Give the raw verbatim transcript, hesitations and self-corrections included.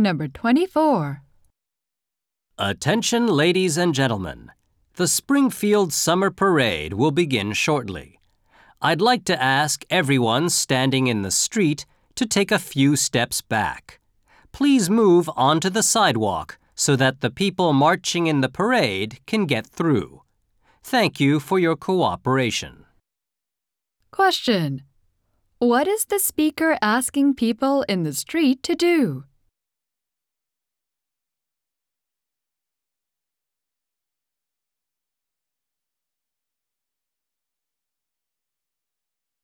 Number twenty-four. Attention, ladies and gentlemen. The Springfield Summer Parade will begin shortly. I'd like to ask everyone standing in the street to take a few steps back. Please move onto the sidewalk so that the people marching in the parade can get through. Thank you for your cooperation. Question. What is the speaker asking people in the street to do?